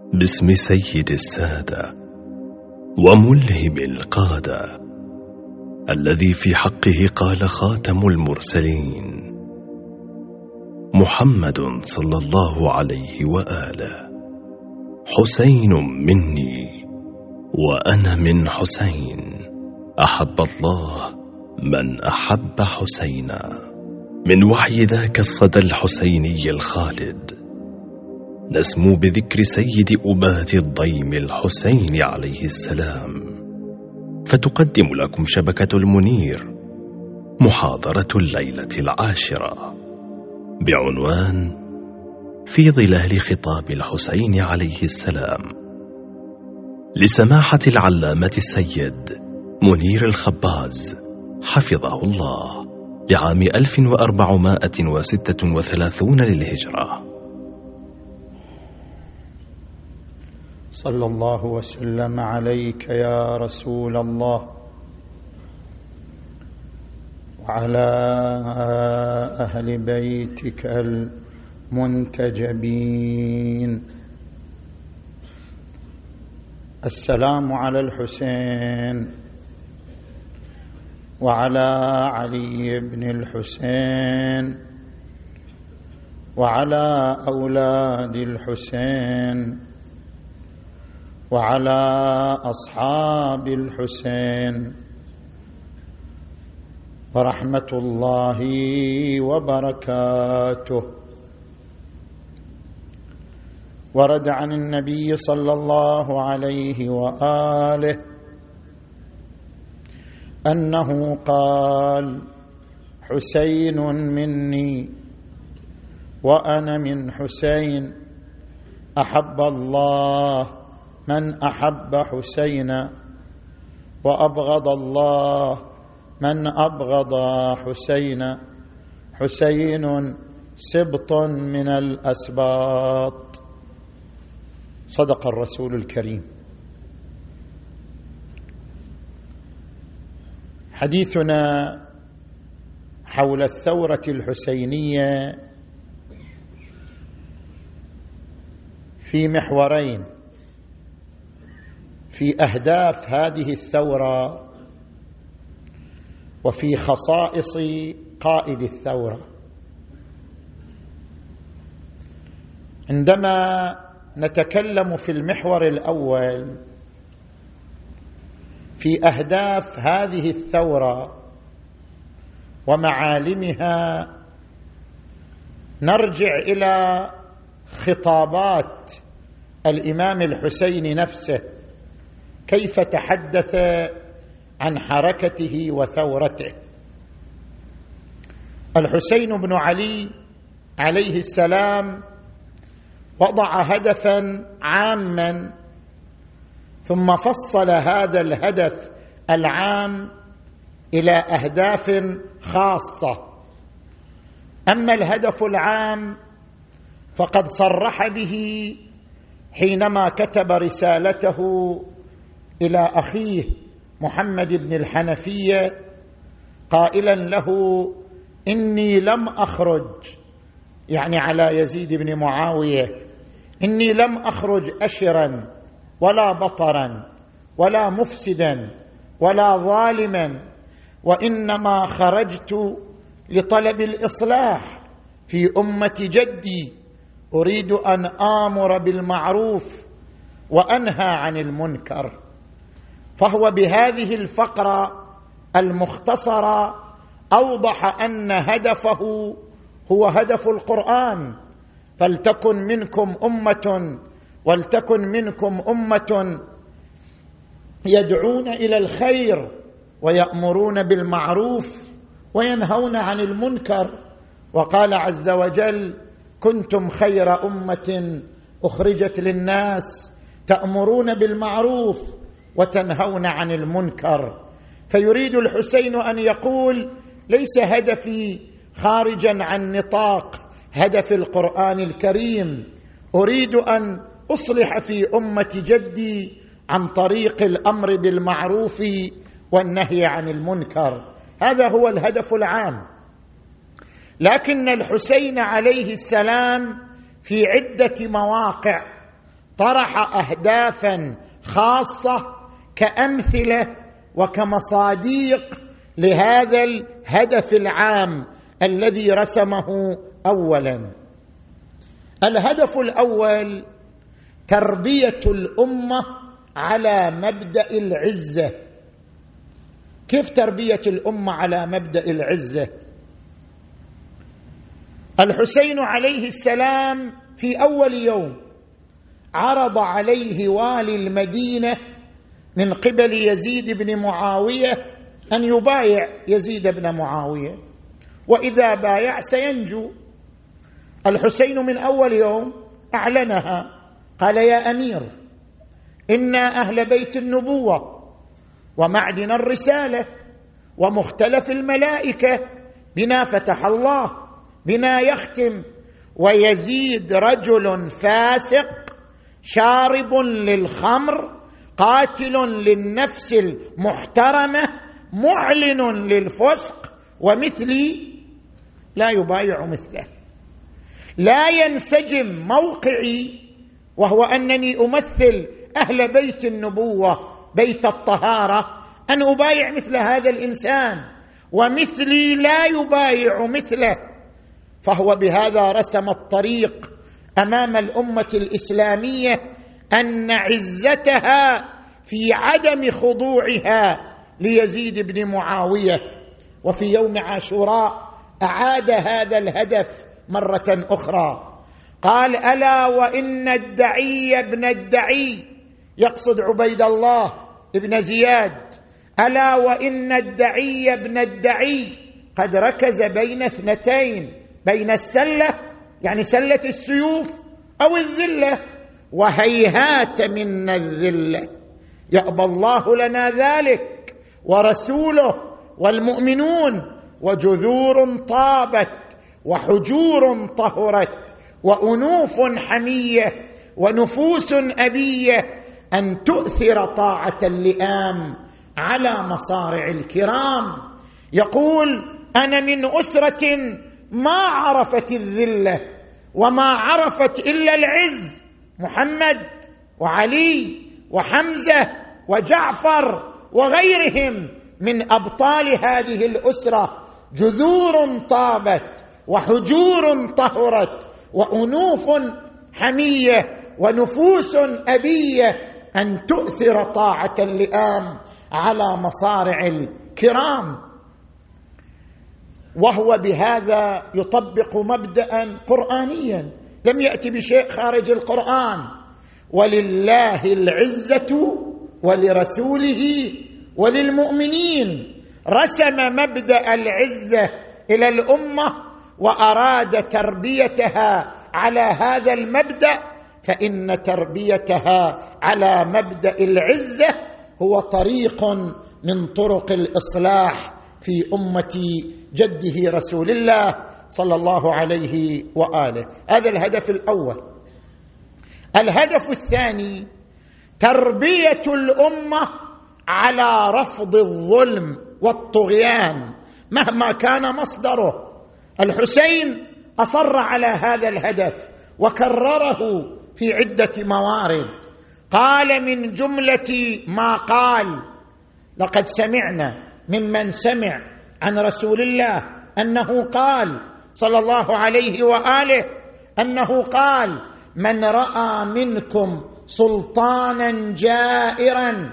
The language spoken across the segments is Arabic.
باسم سيد السادة وملهم القادة، الذي في حقه قال خاتم المرسلين: محمد صلى الله عليه وآله، حسين مني وأنا من حسين، أحب الله من أحب حسينا. من وحي ذاك الصدى الحسيني الخالد نسمو بذكر سيد أبات الضيم الحسين عليه السلام، فتقدم لكم شبكة المنير محاضرة الليلة 10 بعنوان في ظلال خطاب الحسين عليه السلام، لسماحة العلامة السيد منير الخباز حفظه الله، لعام 1436 للهجرة. صلى الله وسلم عليك يا رسول الله وعلى أهل بيتك المنتجبين. السلام على الحسين وعلى علي بن الحسين وعلى أولاد الحسين وعلى أصحاب الحسين ورحمة الله وبركاته. ورد عن النبي صلى الله عليه وآله أنه قال: حسين مني وأنا من حسين، أحب الله من أحب حسينا، وأبغض الله من أبغض حسينا. حسين سبط من الأسباط. صدق الرسول الكريم. حديثنا حول الثورة الحسينية في محورين: في أهداف هذه الثورة وفي خصائص قائد الثورة. عندما نتكلم في المحور الأول في أهداف هذه الثورة ومعالمها، نرجع إلى خطابات الإمام الحسين نفسه، كيف تحدث عن حركته وثورته. الحسين بن علي عليه السلام وضع هدفا عاما، ثم فصل هذا الهدف العام إلى أهداف خاصة. أما الهدف العام فقد صرح به حينما كتب رسالته إلى أخيه محمد بن الحنفية قائلا له: إني لم أخرج، يعني على يزيد بن معاوية، إني لم أخرج أشرا ولا بطرا ولا مفسدا ولا ظالما، وإنما خرجت لطلب الإصلاح في أمة جدي، أريد أن آمر بالمعروف وأنهى عن المنكر. فهو بهذه الفقرة المختصرة أوضح أن هدفه هو هدف القرآن: فلتكن منكم أمة ولتكن منكم أمة يدعون إلى الخير ويأمرون بالمعروف وينهون عن المنكر. وقال عز وجل: كنتم خير أمة أخرجت للناس تأمرون بالمعروف وتنهون عن المنكر. فيريد الحسين أن يقول: ليس هدفي خارجا عن نطاق هدف القرآن الكريم، أريد أن أصلح في أمة جدي عن طريق الأمر بالمعروف والنهي عن المنكر. هذا هو الهدف العام. لكن الحسين عليه السلام في عدة مواقع طرح أهدافا خاصة كأمثلة وكمصاديق لهذا الهدف العام الذي رسمه أولا. الهدف الأول تربية الأمة على مبدأ العزة. كيف تربية الأمة على مبدأ العزة؟ الحسين عليه السلام في أول يوم عرض عليه والي المدينة من قبل يزيد بن معاوية أن يبايع يزيد بن معاوية، وإذا بايع سينجو. الحسين من أول يوم أعلنها، قال: يا أمير، إنا أهل بيت النبوة ومعدن الرسالة ومختلف الملائكة، بنا فتح الله، بنا يختم، ويزيد رجل فاسق شارب للخمر قاتل للنفس المحترمة معلن للفسق، ومثلي لا يبايع مثله. لا ينسجم موقعي، وهو أنني أمثل أهل بيت النبوة بيت الطهارة، أن أبايع مثل هذا الإنسان، ومثلي لا يبايع مثله. فهو بهذا رسم الطريق أمام الأمة الإسلامية أن عزتها في عدم خضوعها ليزيد بن معاوية. وفي يوم عاشوراء أعاد هذا الهدف مرة أخرى، قال: ألا وإن الدعي ابن الدعي، يقصد عبيد الله ابن زياد، ألا وإن الدعي ابن الدعي قد ركز بين اثنتين، بين السلة يعني سلة السيوف أو الذلة، وهيهات من الذلة، يأبى الله لنا ذلك ورسوله والمؤمنون، وجذور طابت وحجور طهرت وأنوف حمية ونفوس أبية أن تؤثر طاعة اللئام على مصارع الكرام. يقول: أنا من أسرة ما عرفت الذلة وما عرفت إلا العز، محمد وعلي وحمزة وجعفر وغيرهم من أبطال هذه الأسرة، جذور طابت وحجور طهرت وأنوف حمية ونفوس أبية أن تؤثر طاعة اللئام على مصارع الكرام. وهو بهذا يطبق مبدأ قرآنيا لم يأتي بشيء خارج القرآن: ولله العزة ولرسوله وللمؤمنين. رسم مبدأ العزة إلى الأمة وأراد تربيتها على هذا المبدأ، فإن تربيتها على مبدأ العزة هو طريق من طرق الإصلاح في أمة جده رسول الله صلى الله عليه وآله. هذا الهدف الأول. الهدف الثاني تربية الأمة على رفض الظلم والطغيان مهما كان مصدره. الحسين أصر على هذا الهدف وكرره في عدة موارد. قال من جملة ما قال: لقد سمعنا ممن سمع عن رسول الله أنه قال صلى الله عليه وآله أنه قال: من رأى منكم سلطانا جائرا،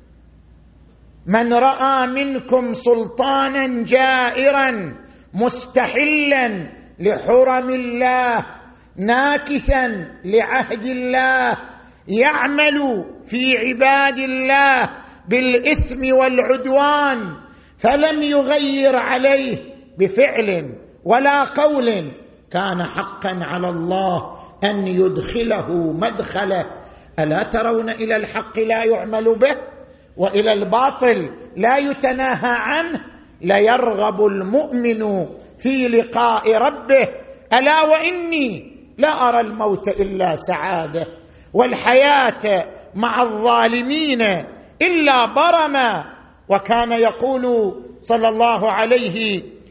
من رأى منكم سلطانا جائرا مستحلا لحرم الله ناكثا لعهد الله يعمل في عباد الله بالإثم والعدوان، فلم يغير عليه بفعل ولا قول، كان حقا على الله أن يدخله مدخله. ألا ترون إلى الحق لا يعمل به وإلى الباطل لا يتناهى عنه؟ ليرغب المؤمن في لقاء ربه. ألا وإني لا أرى الموت إلا سعادة، والحياة مع الظالمين إلا برما. وكان يقول صلى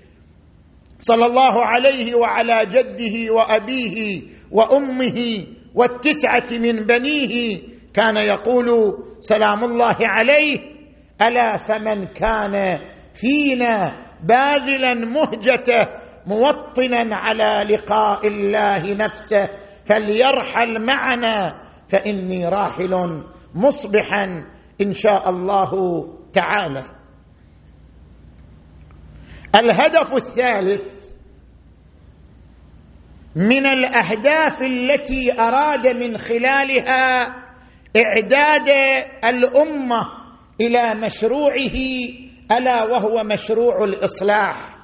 الله عليه وعلى جده وأبيه وأمه والتسعة من بنيه كان يقول سلام الله عليه: ألا فمن كان فينا باذلا مهجته موطنا على لقاء الله نفسه فليرحل معنا فإني راحل مصبحا إن شاء الله تعالى. الهدف الثالث من الأهداف التي أراد من خلالها إعداد الأمة إلى مشروعه ألا وهو مشروع الإصلاح.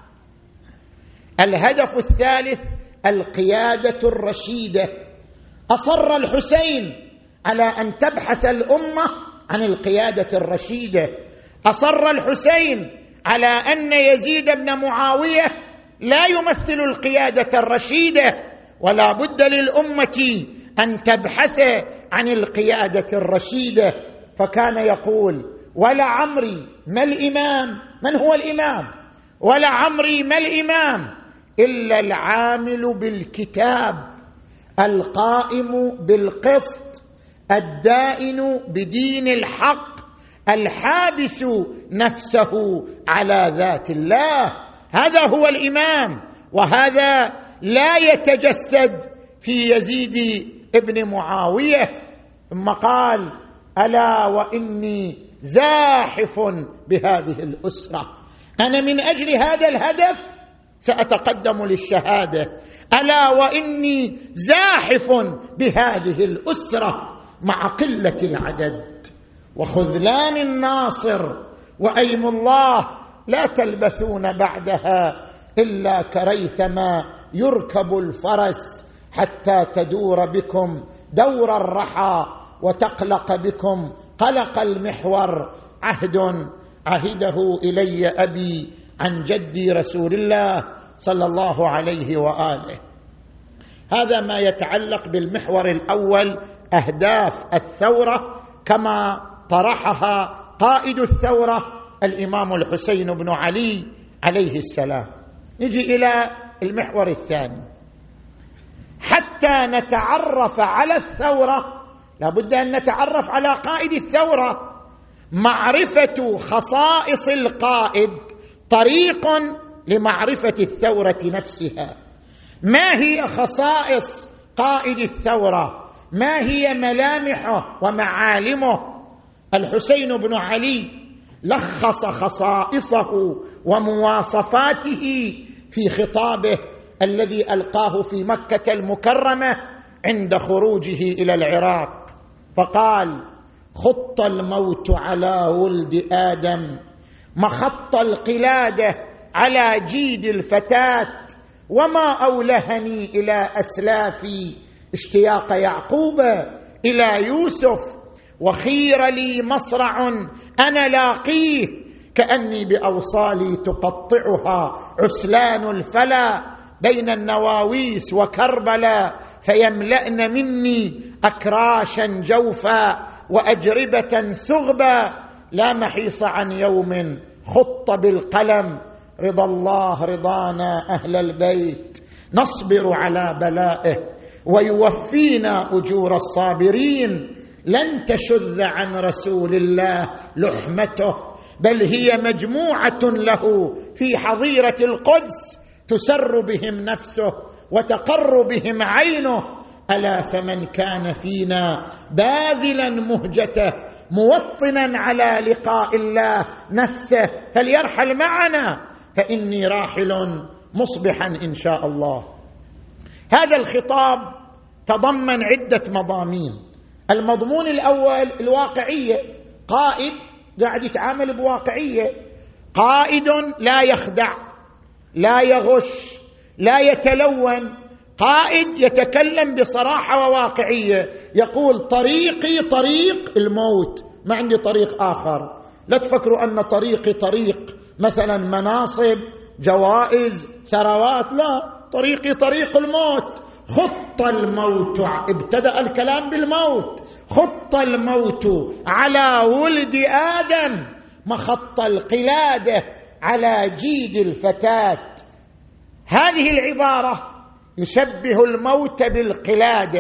الهدف الثالث القيادة الرشيدة. أصر الحسين على أن تبحث الأمة عن القيادة الرشيدة. أصر الحسين على أن يزيد بن معاوية لا يمثل القيادة الرشيدة، ولا بد للأمة أن تبحث عن القيادة الرشيدة. فكان يقول: ولعمري ما الإمام، من هو الإمام؟ ولعمري ما الإمام إلا العامل بالكتاب القائم بالقسط الدائن بدين الحق الحابس نفسه على ذات الله. هذا هو الإمام، وهذا لا يتجسد في يزيد ابن معاوية. ثم قال: ألا وإني زاحف بهذه الأسرة، أنا من أجل هذا الهدف سأتقدم للشهادة. ألا وإني زاحف بهذه الأسرة مع قلة العدد وخذلان الناصر وأيم الله لا تلبثون بعدها إلا كريثما يركب الفرس حتى تدور بكم دور الرحى وتقلق بكم قلق المحور. عهد عهده إلي أبي عن جدي رسول الله صلى الله عليه وآله. هذا ما يتعلق بالمحور الأول، أهداف الثورة كما طرحها قائد الثورة الإمام الحسين بن علي عليه السلام. نجي إلى المحور الثاني. حتى نتعرف على الثورة لابد أن نتعرف على قائد الثورة. معرفة خصائص القائد طريق لمعرفة الثورة نفسها. ما هي خصائص قائد الثورة؟ ما هي ملامحه ومعالمه؟ الحسين بن علي لخص خصائصه ومواصفاته في خطابه الذي ألقاه في مكة المكرمة عند خروجه إلى العراق، فقال: خط الموت على ولد آدم، مخط القلادة على جيد الفتاة، وما أولهني إلى أسلافي اشتياق يعقوب إلى يوسف، وخير لي مصرع أنا لاقيه كأني بأوصالي تقطعها عسلان الفلا بين النواويس وكربلاء فيملأن مني أكراشا جوفا وأجربة سغبا لا محيص عن يوم خط بالقلم رضا الله رضانا أهل البيت نصبر على بلائه ويوفينا أجور الصابرين لن تشذ عن رسول الله لحمته بل هي مجموعة له في حظيرة القدس تسر بهم نفسه وتقر بهم عينه. ألا فمن كان فينا باذلا مهجته موطنا على لقاء الله نفسه فليرحل معنا فإني راحل مصبحا إن شاء الله. هذا الخطاب تضمن عدة مضامين. المضمون الأول الواقعية، قائد قاعد يتعامل بواقعية، قائد لا يخدع لا يغش لا يتلون، قائد يتكلم بصراحة وواقعية، يقول طريقي طريق الموت، ما عندي طريق آخر. لا تفكروا أن طريقي طريق مثلا مناصب جوائز ثروات، لا، طريقي طريق الموت. خط الموت، ابتدأ الكلام بالموت، خط الموت على ولد آدم مخط القلادة على جيد الفتاة. هذه العبارة يشبه الموت بالقلادة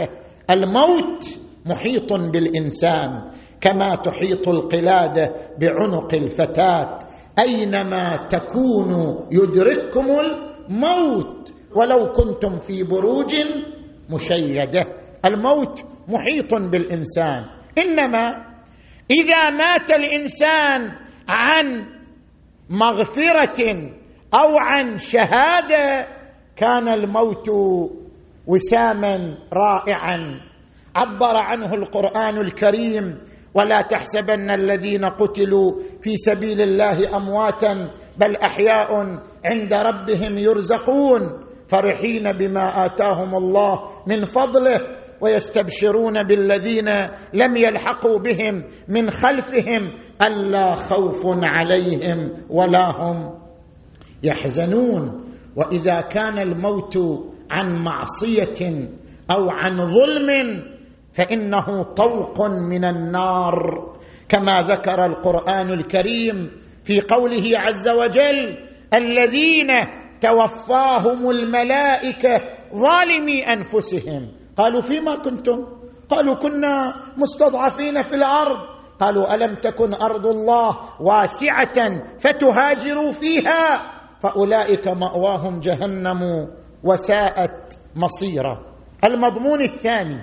الموت محيط بالإنسان كما تحيط القلادة بعنق الفتاة، أينما تكونوا يدرككم الموت ولو كنتم في بروج مشيدة. الموت محيط بالإنسان، إنما إذا مات الإنسان عن مغفرة أو عن شهادة كان الموت وساما رائعا عبر عنه القرآن الكريم: ولا تحسبن الذين قتلوا في سبيل الله أمواتا بل أحياء عند ربهم يرزقون فرحين بما آتاهم الله من فضله ويستبشرون بالذين لم يلحقوا بهم من خلفهم ألا خوف عليهم ولا هم يحزنون. وإذا كان الموت عن معصية أو عن ظلم فإنه طوق من النار، كما ذكر القرآن الكريم في قوله عز وجل: الذين توفاهم الملائكة ظالمي أنفسهم قالوا فيما كنتم؟ قالوا كنا مستضعفين في الأرض. قالوا ألم تكن أرض الله واسعة فتهاجروا فيها فأولئك مأواهم جهنم وساءت مصيرا. المضمون الثاني: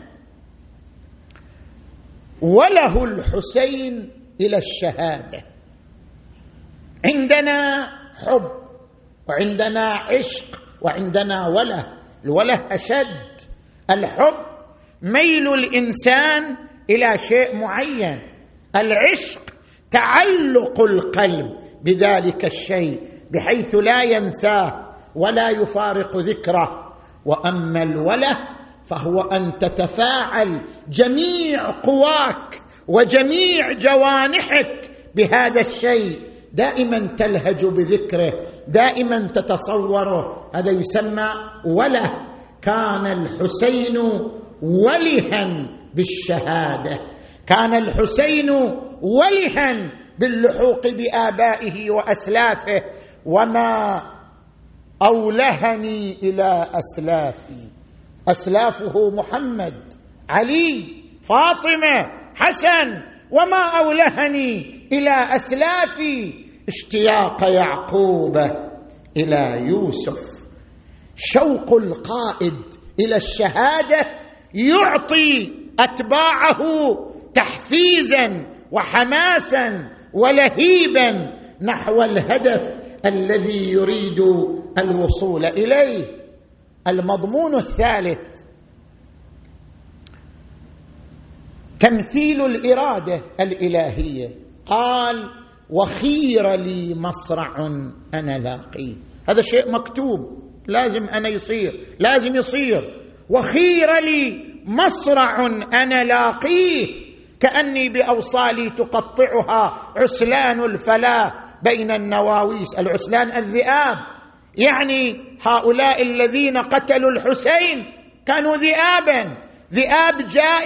وله الحسين إلى الشهادة. عندنا حب وعندنا عشق وعندنا وله. الوله أشد. الحب ميل الإنسان إلى شيء معين، العشق تعلق القلب بذلك الشيء بحيث لا ينساه ولا يفارق ذكره. وأما الوله فهو أن تتفاعل جميع قواك وجميع جوانحك بهذا الشيء، دائما تلهج بذكره، دائما تتصوره. هذا يسمى وله. كان الحسين ولها بالشهادة، كان الحسين ولها باللحوق بآبائه وأسلافه. وما أولهني إلى أسلافي، أسلافه محمد، علي، فاطمة، حسن. وما أولهني إلى أسلافي اشتياق يعقوب إلى يوسف. شوق القائد إلى الشهادة يعطي أتباعه تحفيزا وحماسا ولهيبا نحو الهدف الذي يريد الوصول إليه. المضمون الثالث: تمثيل الإرادة الإلهية. قال: وخير لي مصرع أنا لاقيه. هذا شيء مكتوب، لازم أنا يصير، لازم يصير. وخير لي مصرع أنا لاقيه، كأني بأوصالي تقطعها عسلان الفلاة بين النواويس. العسلان الذئاب، يعني هؤلاء الذين قتلوا الحسين كانوا ذئابا، ذئاب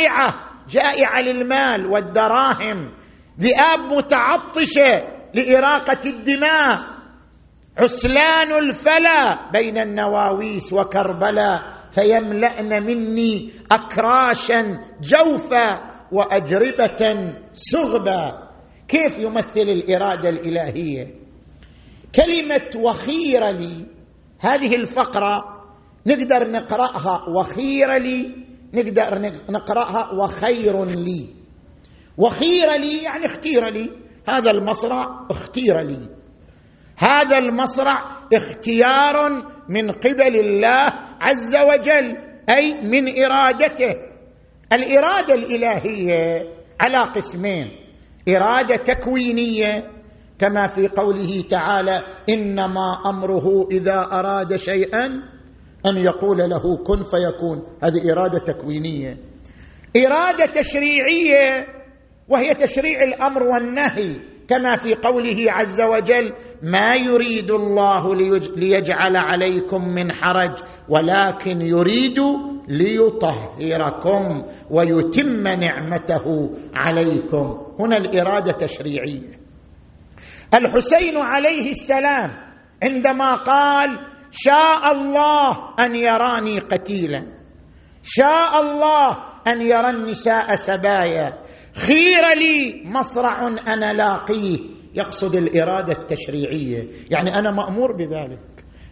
جائعة للمال والدراهم، ذئاب متعطشة لإراقة الدماء. عسلان الفلا بين النواويس وكربلاء فيملأن مني أكراشا جوفا وأجربة سغبا. كيف يمثل الإرادة الإلهية؟ كلمة وخير لي، هذه الفقرة نقدر نقرأها وخير لي، نقدر نقرأها وخير لي. وخير لي يعني اختير لي، هذا المصرع اختير لي، هذا المصرع اختيار من قبل الله عز وجل، أي من إرادته. الإرادة الإلهية على قسمين: إرادة تكوينية كما في قوله تعالى: إنما أمره إذا أراد شيئا أن يقول له كن فيكون، هذه إرادة تكوينية. إرادة تشريعية وهي تشريع الأمر والنهي كما في قوله عز وجل: ما يريد الله ليجعل عليكم من حرج ولكن يريد ليطهركم ويتم نعمته عليكم. هنا الإرادة تشريعية. الحسين عليه السلام عندما قال: شاء الله أن يراني قتيلا، شاء الله أن يرى النساء سبايا، خير لي مصرع أنا لاقيه. يقصد الإرادة التشريعية، يعني أنا مأمور بذلك،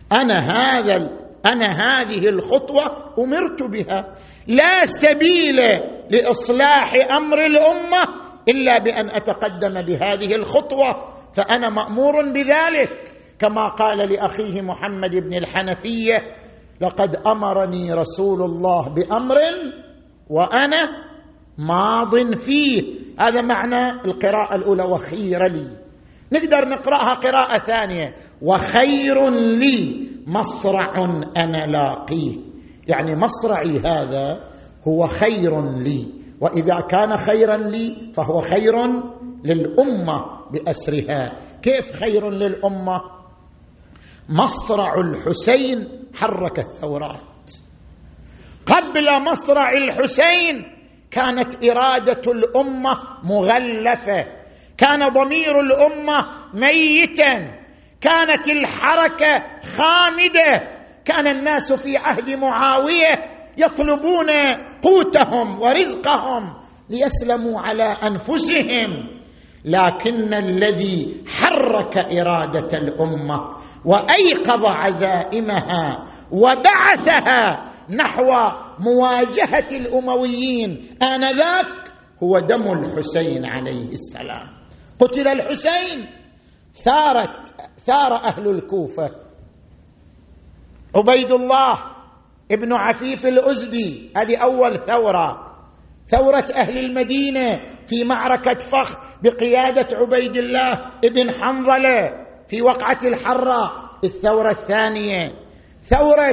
أنا هذه الخطوة أمرت بها، لا سبيل لإصلاح أمر الأمة إلا بأن أتقدم بهذه الخطوة، فأنا مأمور بذلك. كما قال لأخيه محمد بن الحنفية: لقد أمرني رسول الله بأمر وأنا ماض فيه. هذا معنى القراءة الأولى وخير لي. نقدر نقرأها قراءة ثانية: وخير لي مصرع أنا لاقيه، يعني مصرعي هذا هو خير لي، وإذا كان خيرا لي فهو خير للأمة بأسرها. كيف خير للأمة؟ مصرع الحسين حرك الثورات. قبل مصرع الحسين كانت إرادة الأمة مغلفة، كان ضمير الأمة ميتا، كانت الحركة خامدة، كان الناس في عهد معاوية يطلبون قوتهم ورزقهم ليسلموا على أنفسهم. لكن الذي حرك إرادة الأمة وأيقظ عزائمها وبعثها نحو مواجهة الأمويين آنذاك هو دم الحسين عليه السلام. قتل الحسين، ثار أهل الكوفة. عبيد الله ابن عفيف الأزدي، هذه أول ثورة أهل المدينة في معركة فخ بقيادة عبيد الله ابن حنظلة في وقعة الحراء. الثورة الثانية ثورة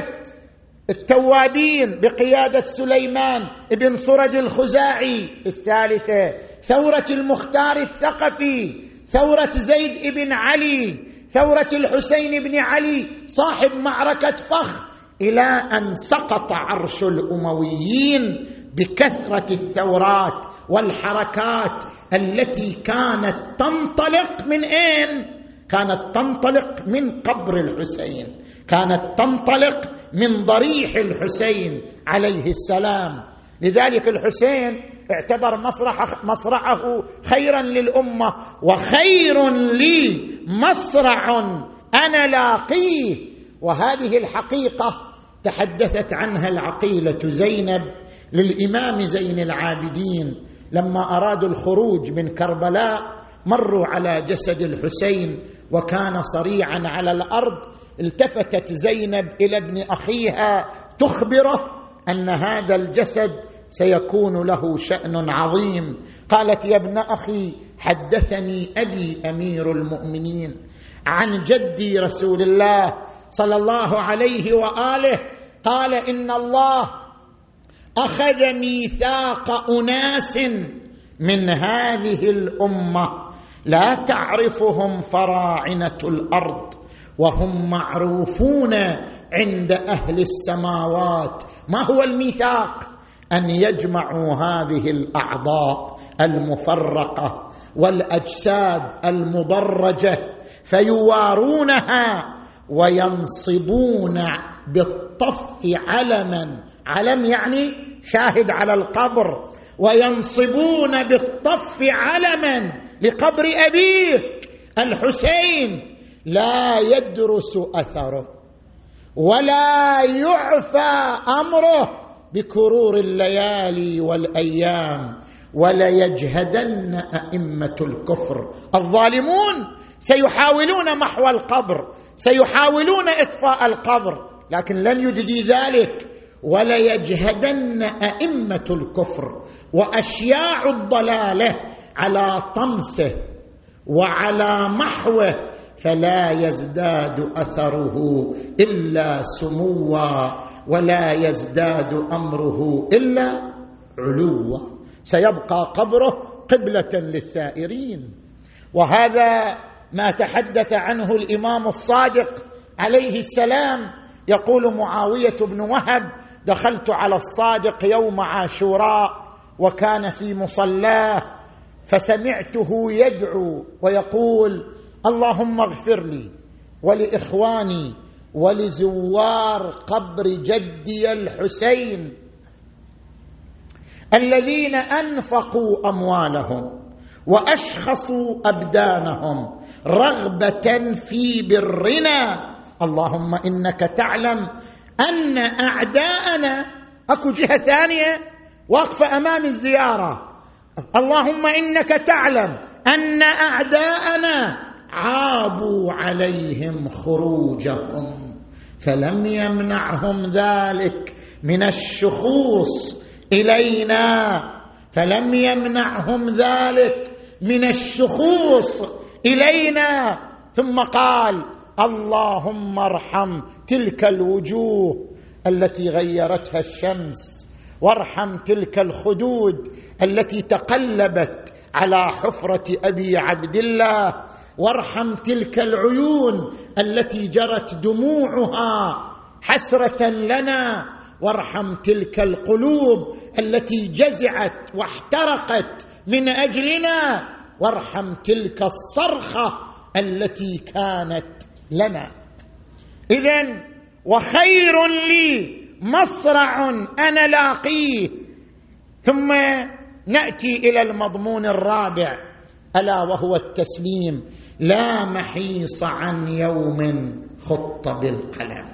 التوابين بقيادة سليمان ابن صرد الخزاعي. الثالثة ثورة المختار الثقفي، ثورة زيد ابن علي، ثورة الحسين بن علي صاحب معركة فخ، إلى أن سقط عرش الأمويين بكثرة الثورات والحركات التي كانت تنطلق من أين؟ كانت تنطلق من قبر الحسين، كانت تنطلق من ضريح الحسين عليه السلام. لذلك الحسين اعتبر مصرعه خيرا للأمة. وخير لي مصرع أنا لاقيه. وهذه الحقيقة تحدثت عنها العقيلة زينب للإمام زين العابدين لما أرادوا الخروج من كربلاء، مروا على جسد الحسين وكان صريعا على الأرض. التفتت زينب إلى ابن أخيها تخبره أن هذا الجسد سيكون له شأن عظيم. قالت: يا ابن أخي، حدثني أبي أمير المؤمنين عن جدي رسول الله صلى الله عليه وآله قال: إن الله أخذ ميثاق أناس من هذه الأمة لا تعرفهم فراعنة الأرض وهم معروفون عند أهل السماوات. ما هو الميثاق؟ أن يجمعوا هذه الأعضاء المفرقة والأجساد المضرجة فيوارونها وينصبون بالطف علما، علم يعني شاهد على القبر، وينصبون بالطف علما لقبر أبيك الحسين لا يدرس أثره ولا يعفى أمره بكرور الليالي والأيام، ولا يجهدن أئمة الكفر. الظالمون سيحاولون محو القبر، سيحاولون إطفاء القبر، لكن لن يجدي ذلك. ولا يجهدن أئمة الكفر وأشياع الضلالة على طمسه وعلى محوه، فلا يزداد أثره إلا سموا ولا يزداد أمره إلا علوا. سيبقى قبره قبلة للثائرين. وهذا ما تحدث عنه الإمام الصادق عليه السلام. يقول معاوية بن وهب: دخلت على الصادق يوم عاشوراء وكان في مصلاه فسمعته يدعو ويقول: اللهم اغفر لي ولإخواني ولزوار قبر جدي الحسين الذين أنفقوا أموالهم وأشخصوا أبدانهم رغبة في برنا. اللهم إنك تعلم أن أعداءنا، أكو جهة ثانية واقفة أمام الزيارة، اللهم إنك تعلم أن أعداءنا عابوا عليهم خروجهم فلم يمنعهم ذلك من الشخوص إلينا، فلم يمنعهم ذلك من الشخوص إلينا. ثم قال اللهم ارحم تلك الوجوه التي غيرتها الشمس، وارحم تلك الخدود التي تقلبت على حفرة أبي عبد الله، وارحم تلك العيون التي جرت دموعها حسرة لنا، وارحم تلك القلوب التي جزعت واحترقت من أجلنا، وارحم تلك الصرخة التي كانت لنا. إذن وخير لي مصرع أنا لاقيه. ثم نأتي إلى المضمون الرابع ألا وهو التسليم. لا محيص عن يوم خط بالقلم.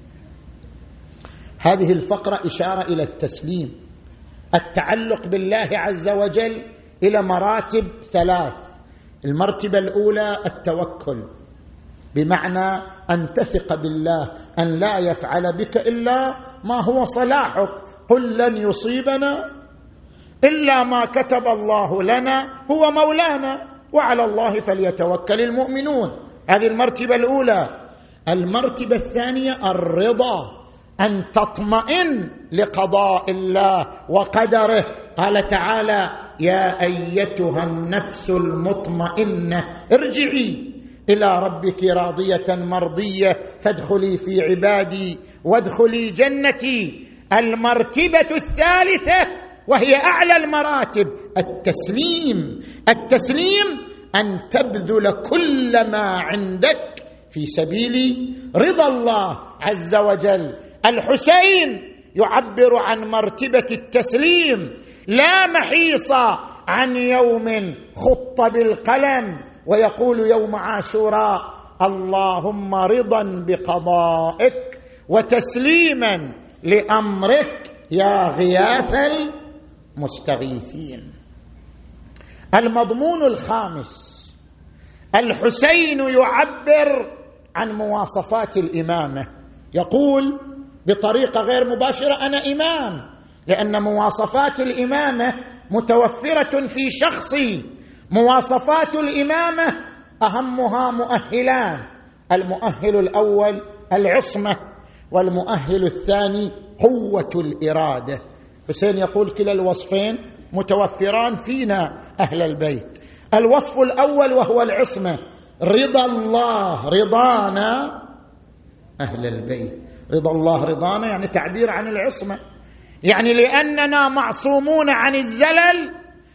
هذه الفقرة إشارة إلى التسليم، التعلق بالله عز وجل إلى مراتب ثلاث. المرتبة الأولى التوكل، بمعنى أن تثق بالله أن لا يفعل بك إلا ما هو صلاحك. قل لن يصيبنا إلا ما كتب الله لنا هو مولانا وعلى الله فليتوكل المؤمنون. هذه المرتبة الأولى. المرتبة الثانية الرضا، أن تطمئن لقضاء الله وقدره. قال تعالى يا أيتها النفس المطمئنة ارجعي إلى ربك راضية مرضية فادخلي في عبادي وادخلي جنتي. المرتبة الثالثة وهي أعلى المراتب التسليم. التسليم أن تبذل كل ما عندك في سبيل رضا الله عز وجل. الحسين يعبر عن مرتبة التسليم. لا محيص عن يوم خط بالقلم، ويقول يوم عاشوراء اللهم رضا بقضائك وتسليما لأمرك يا غياث المستغيثين. المضمون الخامس. الحسين يعبر عن مواصفات الإمامة، يقول بطريقة غير مباشرة أنا إمام، لأن مواصفات الإمامة متوفرة في شخصي. مواصفات الإمامة أهمها مؤهلان: المؤهل الأول العصمة، والمؤهل الثاني قوة الإرادة. حسين يقول كلا الوصفين متوفران فينا أهل البيت. الوصف الأول وهو العصمة، رضا الله رضانا أهل البيت. رضا الله رضانا يعني تعبير عن العصمة، يعني لأننا معصومون عن الزلل،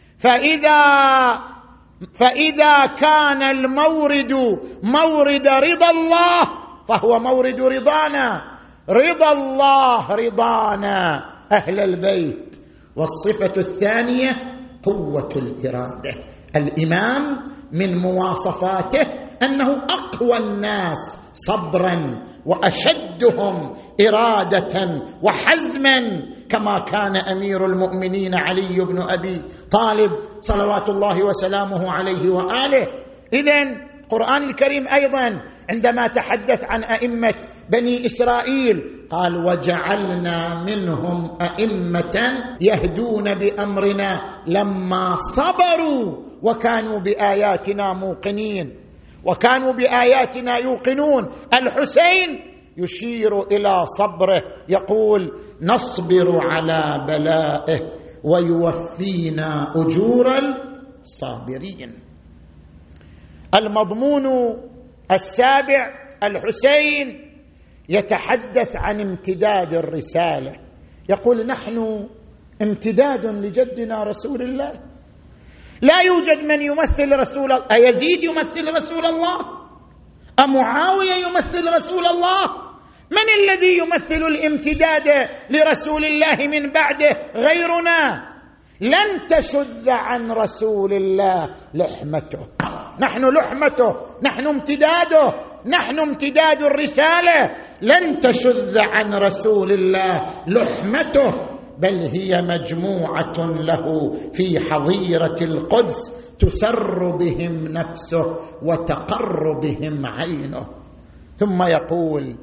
فإذا كان المورد مورد رضا الله فهو مورد رضانا. رضا الله رضانا أهل البيت. والصفة الثانية قوة الإرادة. الإمام من مواصفاته أنه أقوى الناس صبرا وأشدهم إرادة وحزما، كما كان أمير المؤمنين علي بن أبي طالب صلوات الله وسلامه عليه وآله. إذن القرآن الكريم أيضا عندما تحدث عن أئمة بني إسرائيل قال وجعلنا منهم أئمة يهدون بأمرنا لما صبروا وكانوا بآياتنا موقنين، وكانوا بآياتنا يوقنون. الحسين يشير إلى صبره، يقول نصبر على بلائه ويوفينا أجور الصابرين. المضمون السابع. الحسين يتحدث عن امتداد الرسالة، يقول نحن امتداد لجدنا رسول الله. لا يوجد من يمثل رسول الله. أيزيد يمثل رسول الله؟ أمعاوية يمثل رسول الله؟ من الذي يمثل الامتداد لرسول الله من بعده غيرنا؟ لن تشذ عن رسول الله لحمته. نحن لحمته، نحن امتداده، نحن امتداد الرسالة. لن تشذ عن رسول الله لحمته، بل هي مجموعة له في حظيرة القدس تسر بهم نفسه وتقر بهم عينه. ثم يقول،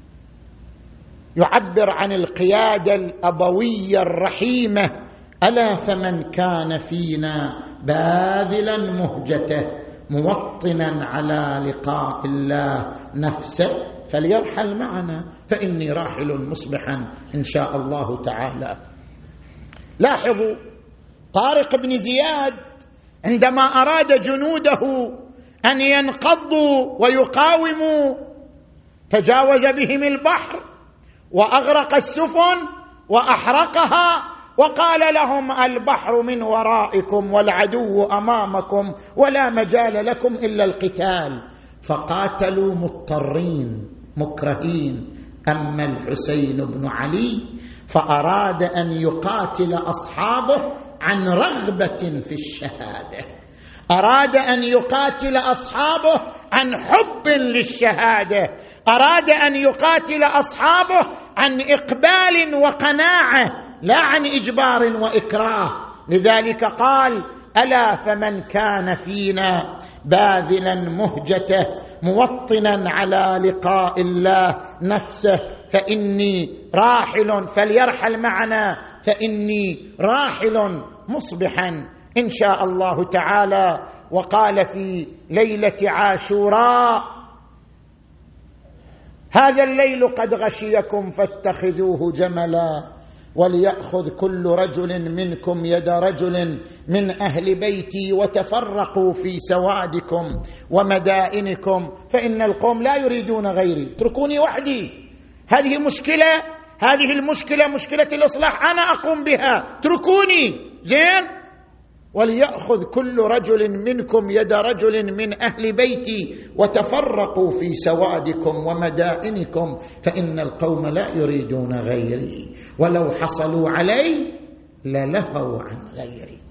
يعبر عن القيادة الأبوية الرحيمة: ألا فمن كان فينا باذلا مهجته موطنا على لقاء الله نفسه فليرحل معنا فإني راحل مصبحا إن شاء الله تعالى. لاحظوا طارق بن زياد عندما أراد جنوده أن ينقضوا ويقاوموا تجاوز بهم البحر وأغرق السفن وأحرقها، وقال لهم: البحر من ورائكم والعدو أمامكم ولا مجال لكم إلا القتال. فقاتلوا مضطرين مكرهين. أما الحسين بن علي فأراد أن يقاتل أصحابه عن رغبة في الشهادة، أراد أن يقاتل أصحابه عن حب للشهادة، أراد أن يقاتل أصحابه عن إقبال وقناعة لا عن إجبار وإكراه. لذلك قال: ألا فمن كان فينا باذلا مهجته موطنا على لقاء الله نفسه فإني راحل، فليرحل معنا فإني راحل مصبحا إن شاء الله تعالى. وقال في ليلة عاشوراء: هذا الليل قد غشيكم فاتخذوه جملا، وليأخذ كل رجل منكم يد رجل من أهل بيتي وتفرقوا في سوادكم ومدائنكم فإن القوم لا يريدون غيري، اتركوني وحدي. هذه مشكلة، هذه المشكلة مشكلة الإصلاح، أنا أقوم بها، اتركوني. زين؟ وليأخذ كل رجل منكم يد رجل من أهل بيتي وتفرقوا في سوادكم ومدائنكم فإن القوم لا يريدون غيري، ولو حصلوا علي للهوا عن غيري.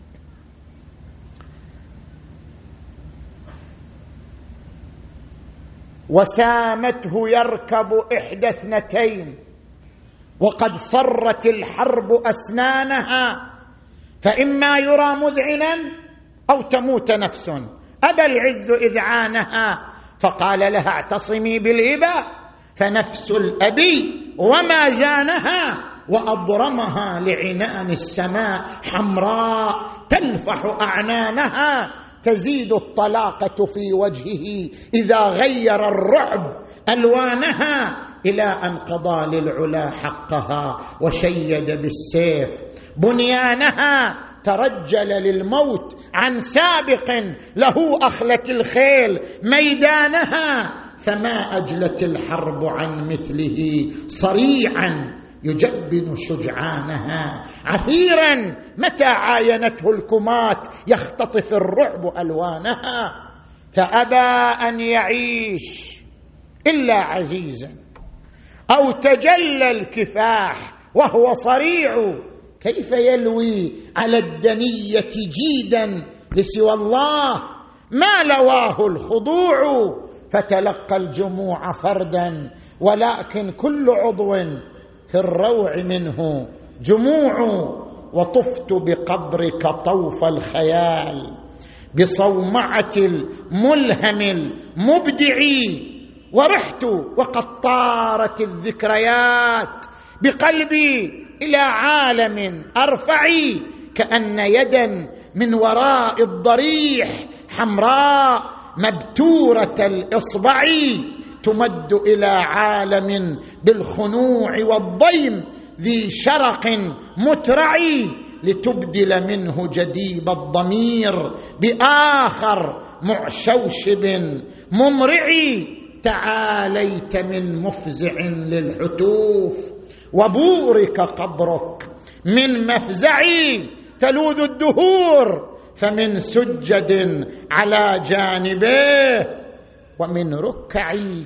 وسامته يركب إحدى اثنتين وقد صرت الحرب أسنانها، فإما يرى مذعنا أو تموت نفس، أبى العز إذعانها. فقال لها: اعتصمي بالإباء، فنفس الأبي وما زانها، وأضرمها لعنان السماء حمراء تلفح أعنانها، تزيد الطلاقة في وجهه إذا غير الرعب ألوانها، إلى أن قضى للعلا حقها وشيد بالسيف بنيانها، ترجل للموت عن سابق له أخلت الخيل ميدانها، فما أجلت الحرب عن مثله صريعا يجبن شجعانها، عثيرا متى عاينته الكمات يختطف الرعب ألوانها، فأبى أن يعيش إلا عزيزا أو تجلى الكفاح وهو صريع، كيف يلوي على الدنية جيدا لسوى الله، ما لواه الخضوع، فتلقى الجموع فردا ولكن كل عضو في الروع منه جموع، وطفت بقبرك طوف الخيال بصومعة الملهم المبدع، ورحت وقد طارت الذكريات بقلبي إلى عالم أرفعي، كأن يدا من وراء الضريح حمراء مبتورة الإصبع تمد إلى عالم بالخنوع والضيم ذي شرق مترعي، لتبدل منه جديب الضمير بآخر معشوشب ممرعي، تعاليت من مفزع للحتوف وبورك قبرك من مفزعي، تلوذ الدهور فمن سجد على جانبيه ومن ركعي،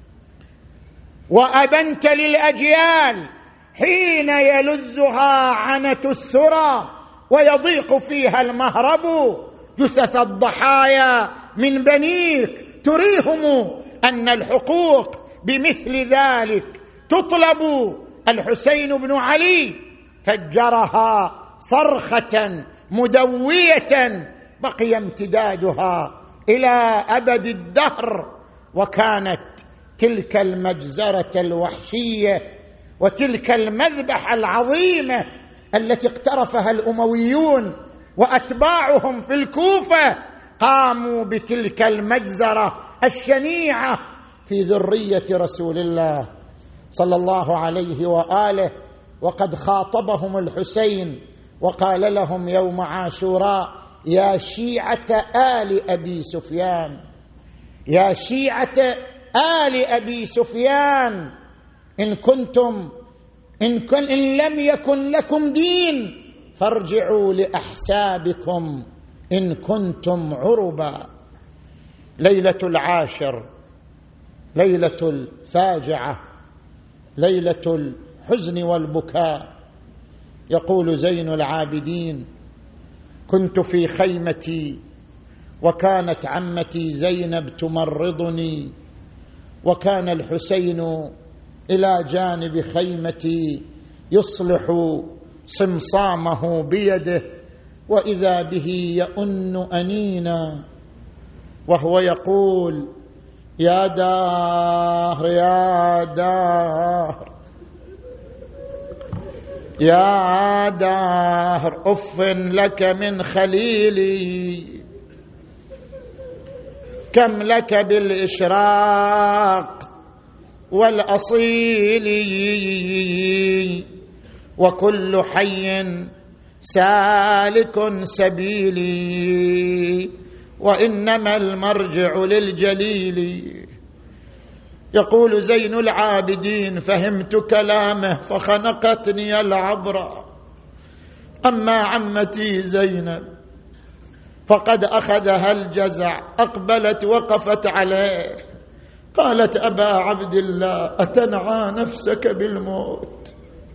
وأبنت للأجيال حين يلزها عنة الثرى ويضيق فيها المهرب، جثث الضحايا من بنيك تريهم أن الحقوق بمثل ذلك تطلب. الحسين بن علي فجرها صرخة مدوية بقي امتدادها إلى أبد الدهر. وكانت تلك المجزرة الوحشية وتلك المذبحة العظيمة التي اقترفها الأمويون وأتباعهم في الكوفة، قاموا بتلك المجزرة الشنيعة في ذرية رسول الله صلى الله عليه وآله. وقد خاطبهم الحسين وقال لهم يوم عاشوراء: يا شيعة آل أبي سفيان، يا شيعة آل أبي سفيان، إن لم يكن لكم دين فارجعوا لأحسابكم إن كنتم عربا. ليلة العاشر، ليلة الفاجعة، ليلة الحزن والبكاء. يقول زين العابدين: كنت في خيمتي وكانت عمتي زينب تمرضني، وكان الحسين إلى جانب خيمتي يصلح صمصامه بيده، وإذا به يؤن أنينا وهو يقول: يا دهر يا دهر يا دهر أف لك من خليلي، كم لك بالإشراق والأصيل، وكل حي سالك سبيلي، وإنما المرجع للجليل. يقول زين العابدين: فهمت كلامه فخنقتني العبرة. أما عمتي زينب فقد أخذها الجزع، أقبلت وقفت عليه، قالت: أبا عبد الله، أتنعى نفسك بالموت؟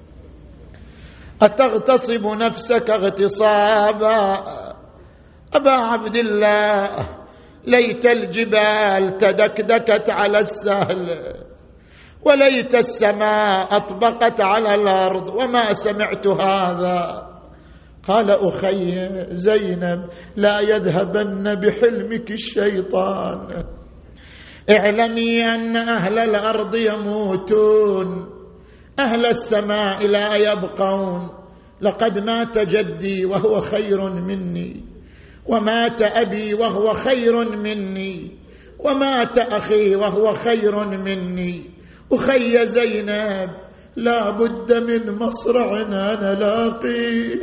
أتغتصب نفسك اغتصابا؟ أبا عبد الله، ليت الجبال تدكدكت على السهل، وليت السماء أطبقت على الأرض، وما سمعت هذا. قال: أخي زينب، لا يذهبن بحلمك الشيطان، اعلمي أن أهل الأرض يموتون، أهل السماء لا يبقون. لقد مات جدي وهو خير مني، ومات أبي وهو خير مني، ومات أخي وهو خير مني. أخي زينب، لا بد من مصرع أنا لاقي،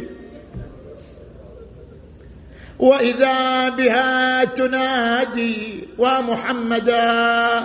وإذا بها تنادي: ومحمدا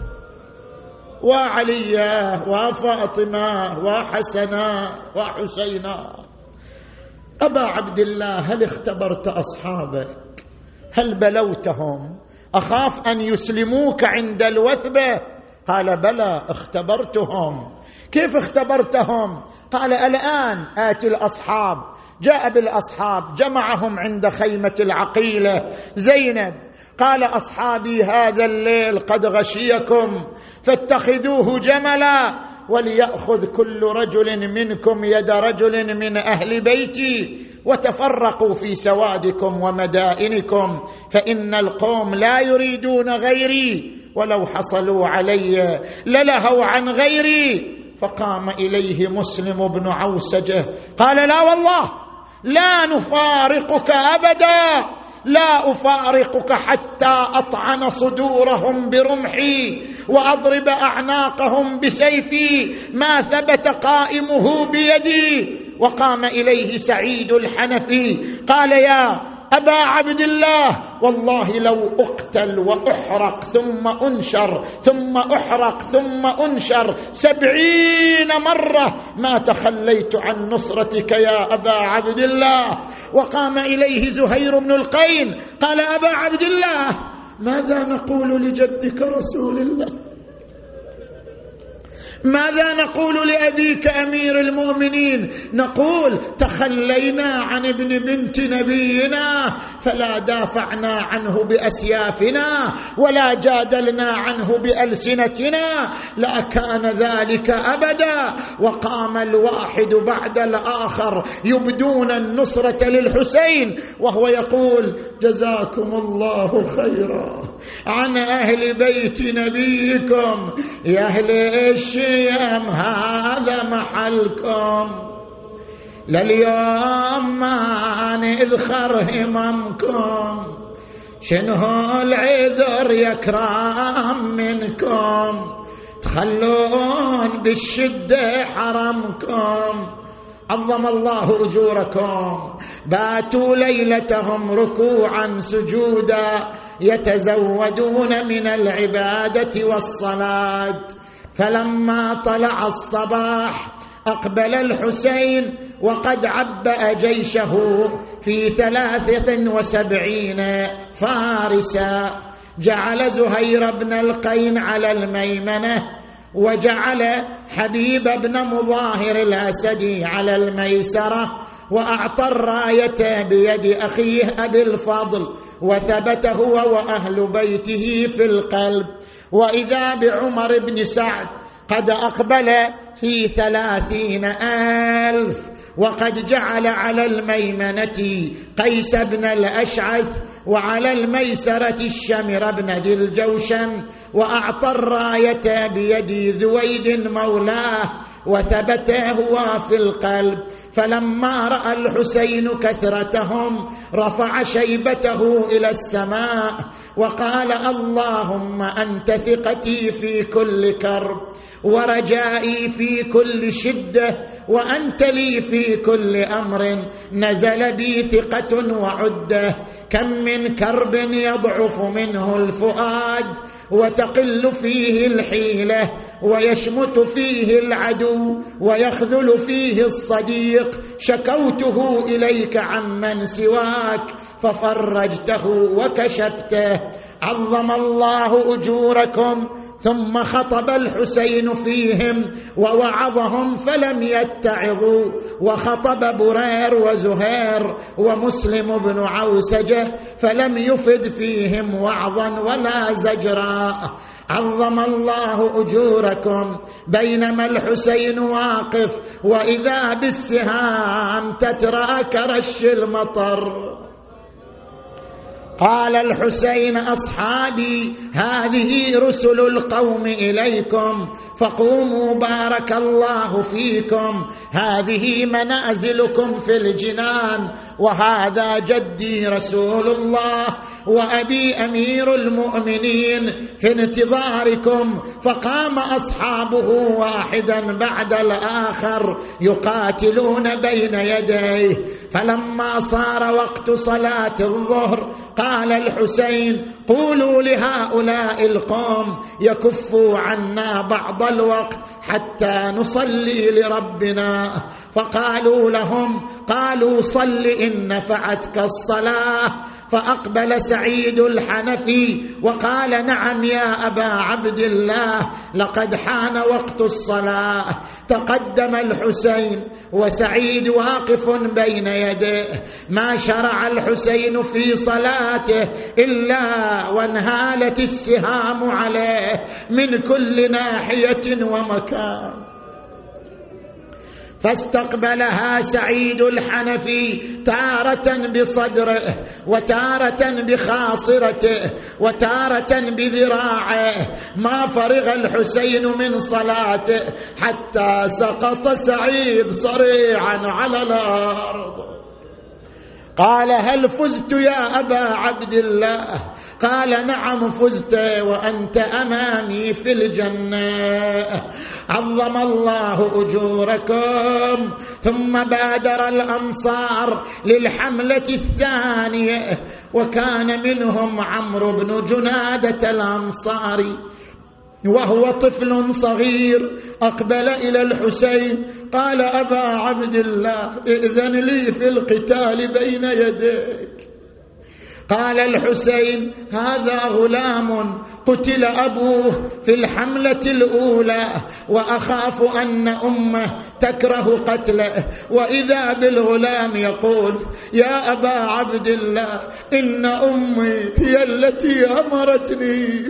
وعليا وفاطمة وحسنا وحسينا. أبا عبد الله، هل اختبرت أصحابك؟ هل بلوتهم؟ أخاف أن يسلموك عند الوثبة. قال: بلى، اختبرتهم. كيف اختبرتهم؟ قال: الآن آتي الأصحاب. جاء بالأصحاب، جمعهم عند خيمة العقيلة زينب. قال: أصحابي، هذا الليل قد غشيكم فاتخذوه جملا، وليأخذ كل رجل منكم يد رجل من أهل بيتي، وتفرقوا في سوادكم ومدائنكم، فإن القوم لا يريدون غيري، ولو حصلوا علي للهوا عن غيري. فقام إليه مسلم بن عوسجة قال: لا والله، لا نفارقك أبدا، لا أفارقك حتى أطعن صدورهم برمحي وأضرب أعناقهم بسيفي، ما ثبت قائمه بيدي. وقام إليه سعيد الحنفي قال: يا أبا عبد الله، والله لو أقتل وأحرق ثم أنشر ثم أحرق ثم أنشر 70 مرة ما تخليت عن نصرتك يا أبا عبد الله. وقام إليه زهير بن القين قال: أبا عبد الله، ماذا نقول لجدك رسول الله؟ ماذا نقول لأبيك أمير المؤمنين؟ نقول تخلينا عن ابن بنت نبينا فلا دافعنا عنه بأسيافنا ولا جادلنا عنه بألسنتنا لا كان ذلك أبدا. وقام الواحد بعد الآخر يبدون النصرة للحسين وهو يقول جزاكم الله خيرا عن أهل بيت نبيكم يا أهل الشيم هذا محلكم لليوم ما نذخر هممكم شنه العذر يكرم منكم تخلون بالشدة حرمكم عظم الله أجوركم باتوا ليلتهم ركوعا سجودا يتزودون من العبادة والصلاة. فلما طلع الصباح أقبل الحسين وقد عبأ جيشه في 73 فارسا. جعل زهير بن القين على الميمنة وجعل حبيب بن مظاهر الأسدي على الميسرة وأعطى الراية بيد أخيه أبي الفضل وثبت هو وأهل بيته في القلب. وإذا بعمر بن سعد قد أقبل في 30,000 وقد جعل على الميمنة قيس بن الأشعث وعلى الميسرة الشمر بن ذي الجوشن وأعطى الراية بيد ذويد مولاه وثبت هو في القلب. فلما رأى الحسين كثرتهم رفع شيبته إلى السماء وقال اللهم أنت ثقتي في كل كرب ورجائي في كل شدة وأنت لي في كل أمر نزل بي ثقة وعدة. كم من كرب يضعف منه الفؤاد وتقل فيه الحيلة ويشمت فيه العدو ويخذل فيه الصديق شكوته إليك عمن سواك ففرجته وكشفته عظم الله أجوركم. ثم خطب الحسين فيهم ووعظهم فلم يتعظوا وخطب برير وزهير ومسلم بن عوسجة فلم يفد فيهم وعظا ولا زجرا. عظم الله أجوركم. بينما الحسين واقف وإذا بالسهام تترى كرش المطر. قال الحسين أصحابي هذه رسل القوم إليكم فقوموا بارك الله فيكم هذه منازلكم في الجنان وهذا جدي رسول الله وأبي أمير المؤمنين في انتظاركم. فقام أصحابه واحدا بعد الآخر يقاتلون بين يديه. فلما صار وقت صلاة الظهر قال الحسين قولوا لهؤلاء القوم يكفوا عنا بعض الوقت حتى نصلي لربنا. فقالوا لهم قالوا صل إن نفعتك الصلاة. فأقبل سعيد الحنفي وقال نعم يا أبا عبد الله لقد حان وقت الصلاة. تقدم الحسين وسعيد واقف بين يديه. ما شرع الحسين في صلاته إلا وانهالت السهام عليه من كل ناحية ومكان. فاستقبلها سعيد الحنفي تارة بصدره وتارة بخاصرته وتارة بذراعه. ما فرغ الحسين من صلاته حتى سقط سعيد صريعا على الأرض. قال هل فزت يا أبا عبد الله؟ قال نعم فزت وأنت أمامي في الجنة. عظم الله أجوركم. ثم بادر الأنصار للحملة الثانية وكان منهم عمرو بن جنادة الأنصاري وهو طفل صغير. أقبل إلى الحسين قال أبا عبد الله إذن لي في القتال بين يديك. قال الحسين هذا غلام قتل أبوه في الحملة الأولى وأخاف أن أمه تكره قتله، وإذا بالغلام يقول: يا أبا عبد الله إن أمي هي التي أمرتني.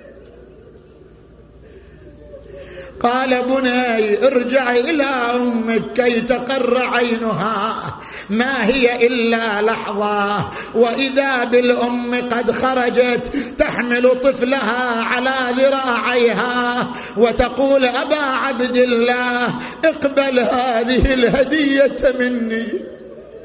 قال: بني ارجع إلى أمك كي تقر عينها، ما هي إلا لحظة. وإذا بالأم قد خرجت تحمل طفلها على ذراعيها وتقول: أبا عبد الله اقبل هذه الهدية مني،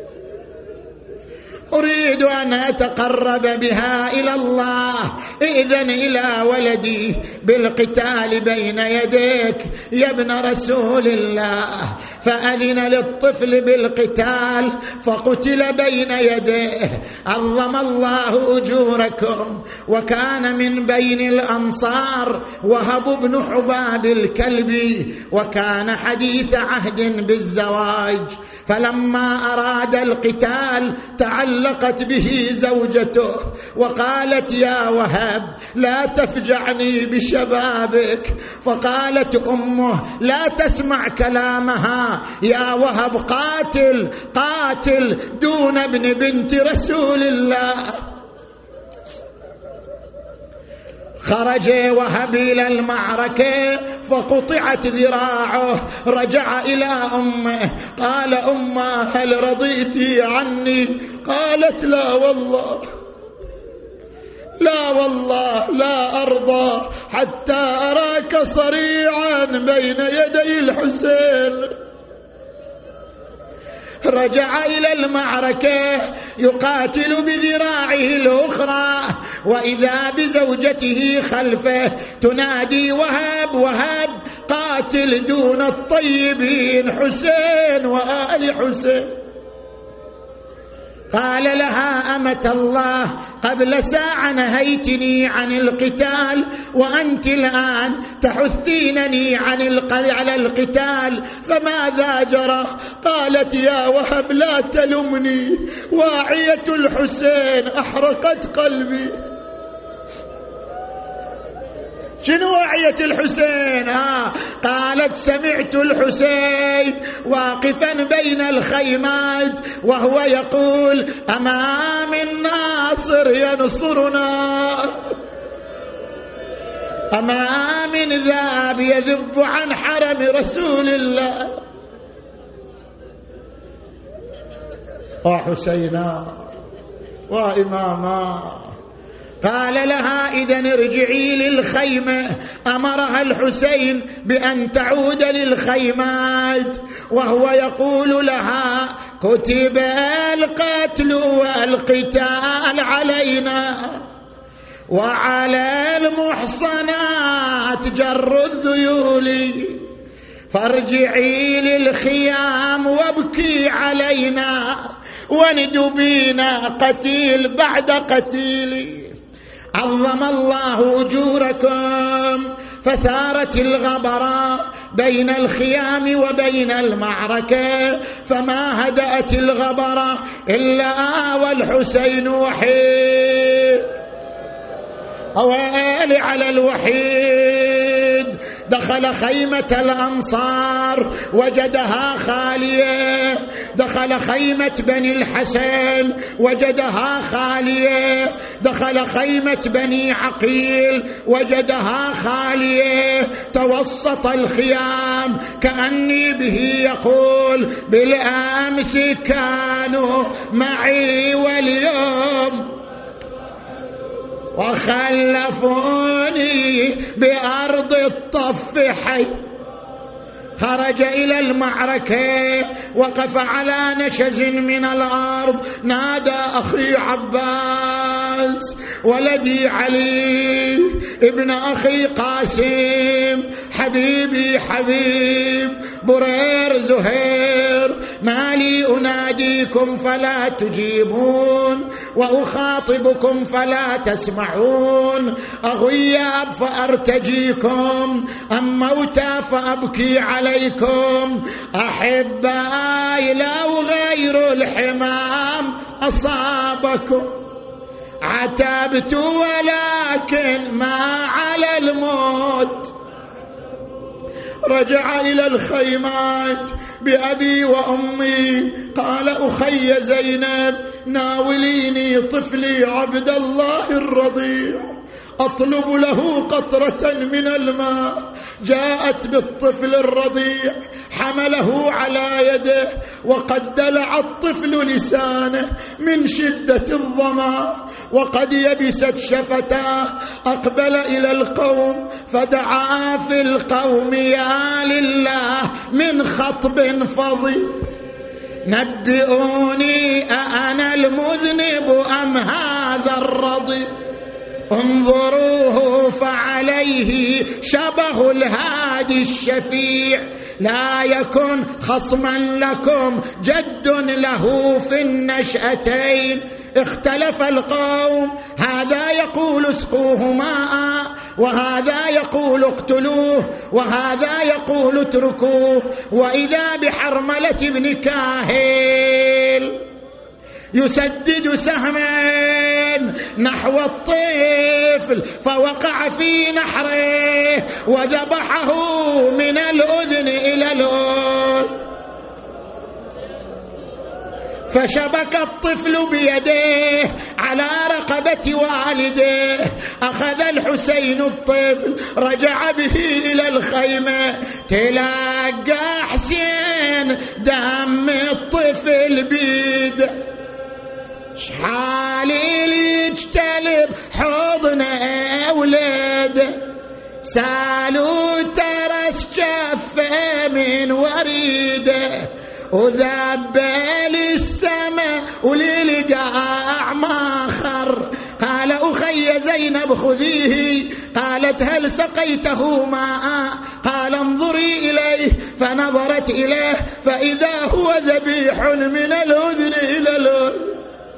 أريد أن أتقرب بها إلى الله، إذن إلى ولدي بالقتال بين يديك يا ابن رسول الله. فأذن للطفل بالقتال فقتل بين يديه. عظم الله أجوركم. وكان من بين الأنصار وهب بن حباب الكلبي، وكان حديث عهد بالزواج، فلما أراد القتال تعلقت به زوجته وقالت: يا وهب لا تفجعني بشبابك. فقالت أمه: لا تسمع كلامها يا وهب، قاتل قاتل دون ابن بنت رسول الله. خرج وهب إلى المعركة فقطعت ذراعه، رجع إلى أمه قال: أمه هل رضيتي عني؟ قالت: لا والله، لا والله لا أرضى حتى أراك صريعا بين يدي الحسين. رجع إلى المعركة يقاتل بذراعه الأخرى، وإذا بزوجته خلفه تنادي: وهب وهب قاتل دون الطيبين حسين وآل حسين. قال لها: أمة الله قبل ساعة نهيتني عن القتال وأنت الآن تحثينني على القتال، فماذا جرى؟ قالت: يا وهب لا تلمني، واعية الحسين أحرقت قلبي. شنو واعية الحسين؟ قالت: سمعت الحسين واقفا بين الخيمات وهو يقول: أمام الناصر ينصرنا، أمام ذاب يذب عن حرم رسول الله. وحسينا وإماما. قال لها: إذن ارجعي للخيمة. أمرها الحسين بأن تعود للخيمات وهو يقول لها: كتب القتل والقتال علينا، وعلى المحصنات جر الذيول، فارجعي للخيام وابكي علينا، وندبينا قتيل بعد قتيل. عظم الله أجوركم. فثارت الغبرة بين الخيام وبين المعركة، فما هدأت الغبرة إلا والحسين وحيد. أويل على الوحيد. دخل خيمة الأنصار وجدها خالية، دخل خيمة بني الحسن وجدها خالية، دخل خيمة بني عقيل وجدها خالية. توسط الخيام كأني به يقول: بالأمس كانوا معي واليوم وخلفوني بأرض الطف حي. خرج إلى المعركة، وقف على نشز من الأرض، نادى: أخي عباس، ولدي علي، ابن أخي قاسم، حبيبي حبيب، برير زهير، ما لي أناديكم فلا تجيبون، وأخاطبكم فلا تسمعون، أغياب فأرتجيكم، أم موتى فأبكي عليكم، أحبائي لو غير الحمام أصابكم. عتبت ولكن ما على الموت. رجع إلى الخيمات بأبي وأمي، قال أخي زينب ناوليني طفلي عبد الله الرضيع أطلب له قطرة من الماء. جاءت بالطفل الرضيع حمله على يده، وقد دلع الطفل لسانه من شدة الظما، وقد يبست شفتاه. أقبل إلى القوم فدعا في القوم يا لله من خطب فظي، نبئوني أأنا المذنب أم هذا الرضي؟ انظروه فعليه شبه الهادي الشفيع، لا يكن خصما لكم جد له في النشأتين. اختلف القوم، هذا يقول اسقوه ماء، وهذا يقول اقتلوه، وهذا يقول اتركوه. وإذا بحرملة بن كاهل يسدد سهما نحو الطفل فوقع في نحره وذبحه من الأذن إلى الأذن، فشبك الطفل بيده على رقبة والده. أخذ الحسين الطفل رجع به إلى الخيمة، تلاقى حسين دم الطفل بيده، شحالي اللي يجتلب حضن أولاده، سالوا ترس جفه من وريده، وذب للسماء وللقاع ما خر. قال أخي زينب خذيه، قالت هل سقيته ماء؟ قال انظري إليه، فنظرت إليه فإذا هو ذبيح من الأذن إلى الأذن.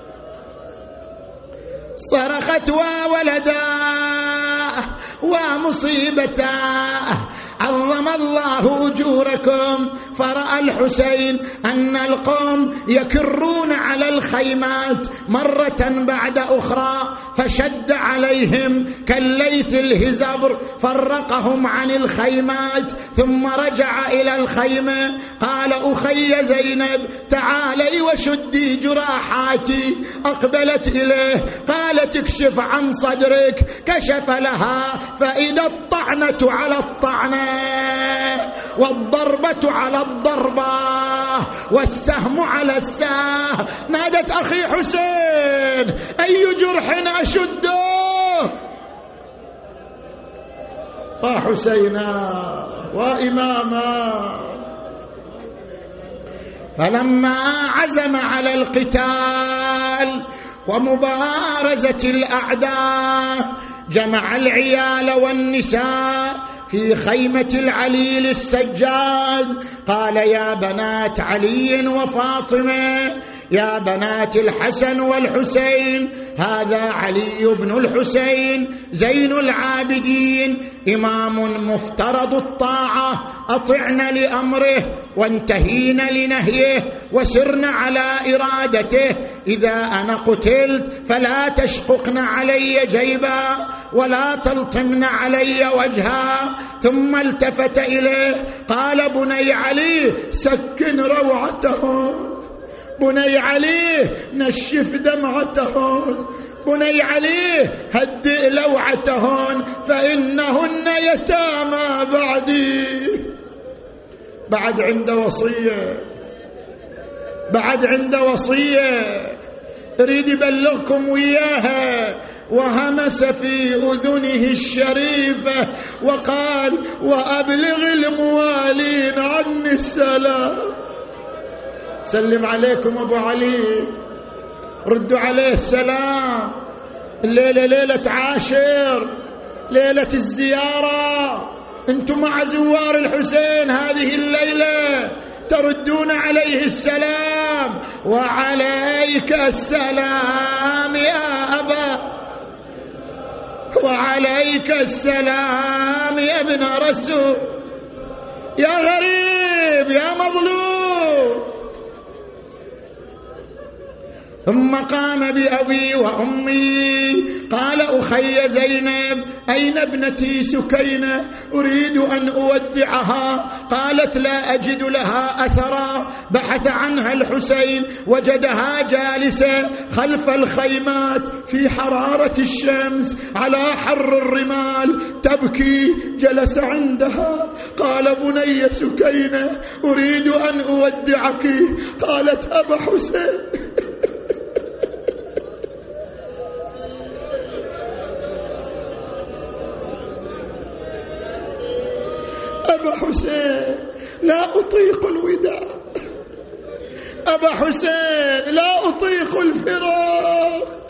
صرخت وولداه ومصيبتاه، عظم الله أجوركم. فرأى الحسين أن القوم يكرون على الخيمات مرة بعد أخرى، فشد عليهم كالليث الهزبر، فرقهم عن الخيمات، ثم رجع إلى الخيمة. قال أخي زينب تعالي وشدي جراحاتي. أقبلت إليه، قالت اكشف عن صدرك. كشف لها، فإذا الطعنة على الطعنة والضربة على الضربة والسهم على السهم. نادت أخي حسين أي جرح أشده؟ حسينا وإماما. فلما عزم على القتال ومبارزة الأعداء جمع العيال والنساء في خيمة العليل السجاد. قال يا بنات علي وفاطمة، يا بنات الحسن والحسين، هذا علي بن الحسين زين العابدين، إمام مفترض الطاعة، أطعن لأمره وانتهين لنهيه وسرن على إرادته. إذا أنا قتلت فلا تشققن علي جيبا ولا تلطمن علي وجها. ثم التفت إليه قال بني علي سكن روعتهم، بني علي نشف دمعتهن، بني علي هدئ لوعتهن، فإنهن يتامى بعدي. بعد عند وصية، بعد عند وصية يريد يبلغكم وياها. وهمس في أذنه الشريفة وقال وأبلغ الموالين عني السلام. سلم عليكم أبو علي، ردوا عليه السلام. الليلة ليلة عاشر، ليلة الزيارة، انتم مع زوار الحسين هذه الليلة، تردون عليه السلام. وعليك السلام يا أبا، وعليك السلام يا ابن رسول، يا غريب يا مظلوم. ثم قام بأبي وأمي قال أخي زينب أين ابنتي سكينة؟ أريد أن أودعها. قالت لا أجد لها أثرا. بحث عنها الحسين وجدها جالسة خلف الخيمات في حرارة الشمس على حر الرمال تبكي. جلس عندها قال بني سكينة أريد أن أودعك. قالت أبا حسين أبا حسين لا أطيق الوداع. أبا حسين لا أطيق الفراق.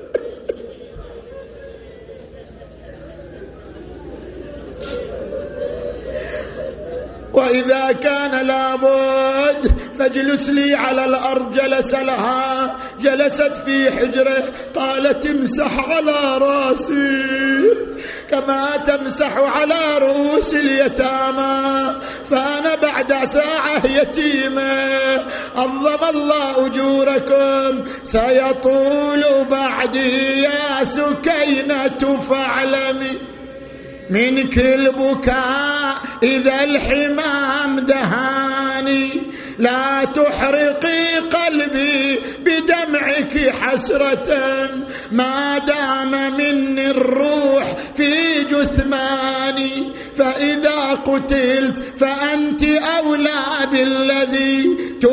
وإذا كان لابد فاجلس لي على الأرض. جلس لها. جلست في حجره. قالت امسح على راسي كما تمسح على رؤوس اليتامى فأنا بعد ساعة يتيمة. عظم الله أجوركم. سيطول بعدي يا سكينة فاعلمي منك البكاء إذا الحمام دهاني. لا تحرقي قلبي بدمعك حسرة ما دام مني الروح في جثماني. فإذا قتلت فأنت أولى بالذي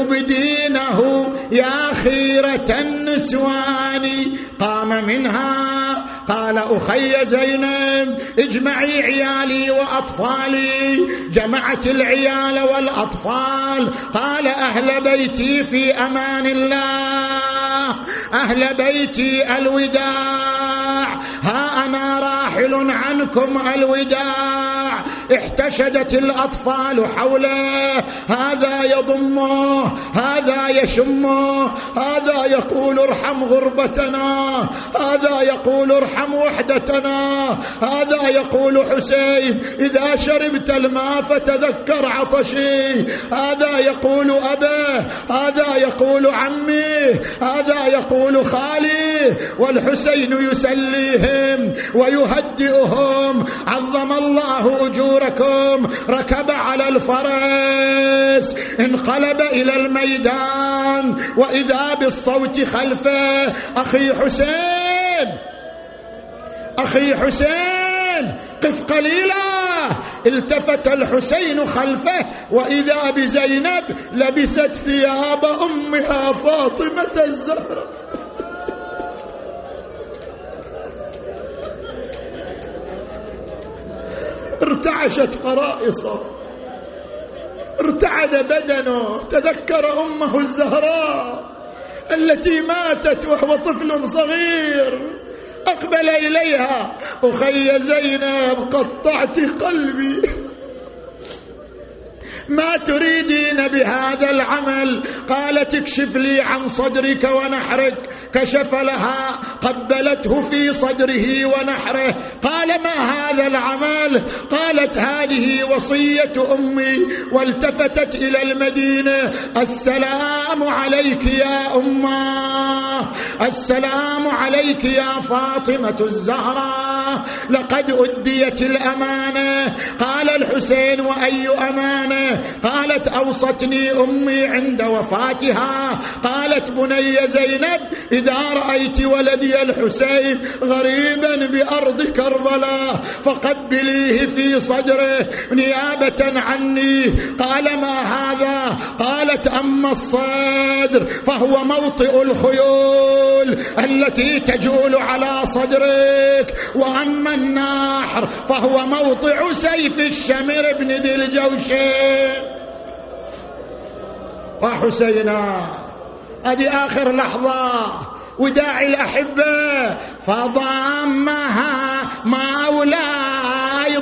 تبدينه يا خيرة النسوان. قام منها قال أخي زينب اجمعي عيالي وأطفالي. جمعت العيال والأطفال. قال أهل بيتي في أمان الله. أهل بيتي الوداع. ها أنا راحل عنكم الوداع. احتشدت الأطفال حوله. هذا يضمه هذا يشمه. هذا يقول ارحم غربتنا. هذا يقول ارحم وحدتنا. هذا يقول حسين إذا شربت الماء فتذكر عطشي. هذا يقول أباه. هذا يقول عمي. هذا يقول خالي. والحسين يسليهم ويهدئهم. عظم الله أجوركم. ركب على الفرس انقلب إلى الميدان وإذا بالصوت خلفه أخي حسين أخي حسين قف قليلا. التفت الحسين خلفه وإذا بزينب لبست ثياب أمها فاطمة الزهراء. ارتعشت فرائصه. ارتعد بدنه. تذكر أمه الزهراء التي ماتت وهو طفل صغير. أقبل إليها أخي زينب قطعت قلبي. ما تريدين بهذا العمل؟ قالت اكشف لي عن صدرك ونحرك. كشف لها. قبلته في صدره ونحره. قال ما هذا العمل؟ قالت هذه وصية أمي. والتفتت إلى المدينة. السلام عليك يا أمه. السلام عليك يا فاطمة الزهراء. لقد أديت الأمانة. قال الحسين وأي أمانة؟ قالت أوصتني أمي عند وفاتها. قالت بني زينب إذا رأيت ولدي الحسين غريبا بأرض كربلاء فقبليه في صدره نيابة عني. قال ما هذا؟ قالت أما الصدر فهو موطئ الخيول التي تجول على صدرك. وأما النحر فهو موطئ سيف الشمر بن ذي الجوشن. وحسينا هذه آخر لحظة وداع الأحبة. فضمها مولاي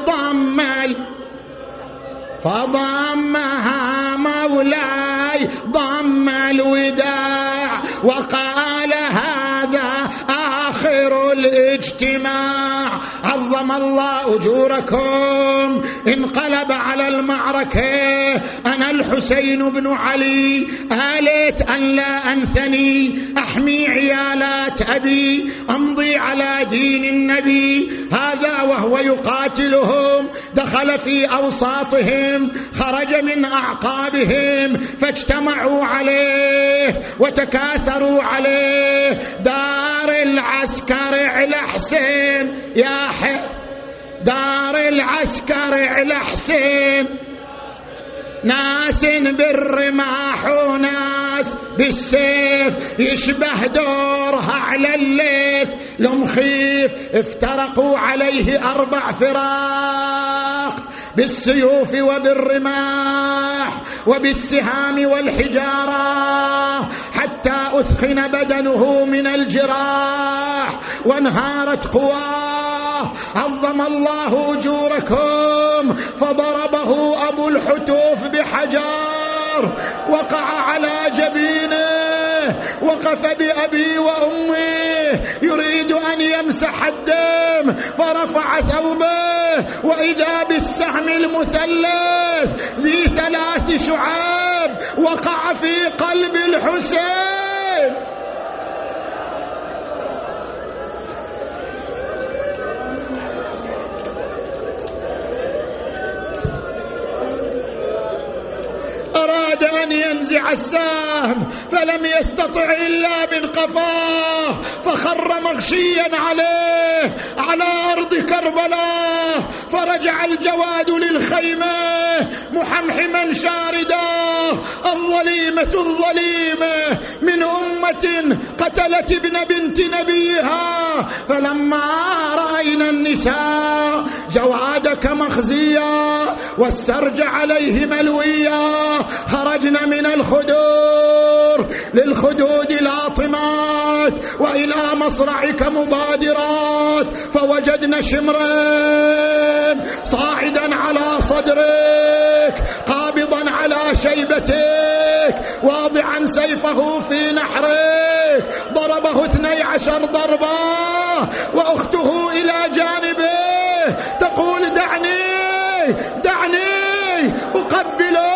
فضمها مولاي ضم الوداع وقال هذا آخر الاجتماع عظم الله أجوركم. انقلب على المعركة أنا الحسين بن علي، آليت أن لا أنثني، أحمي عيالات أبي، أمضي على دين النبي. هذا وهو يقاتلهم دخل في أوساطهم، خرج من أعقابهم فاجتمعوا عليه وتكاثروا عليه. دار العسكر على حسين يا دار العسكر على حسين، ناس بالرماح وناس بالسيف، يشبه دورها على الليث لمخيف. افترقوا عليه 4 فراق، بالسيوف وبالرماح وبالسهام والحجارة، حتى أثخن بدنه من الجراح وانهارت قواه. عظم الله أجوركم. فضربه أبو الحتوف بحجر، وقع على جبينه، وقف بأبي وأمي يريد أن يمسح الدم، فرفع ثوبه وإذا بالسهم المثلث ذي 3 شعاب وقع في قلب الحسين. أراد أن ينزع السهم فلم يستطع إلا من قفاه، فخر مغشيا عليه على أرض كربلاء. فرجع الجواد للخيمة محمحما شاردا. الظليمة الظليمة من أمة قتلت ابن بنت نبيها. فلما رأينا النساء جوادك مخزيا والسرج عليه ملويا، خرجنا من الخدور للخدود لاطمات، وإلى مصرعك مبادرات. فوجدنا شمرين صاعدا على صدرك، قابضا على شيبتك، واضعا سيفه في نحرك. ضربه 12 ضربة، وأخته إلى جانبه تقول دعني دعني أقبله.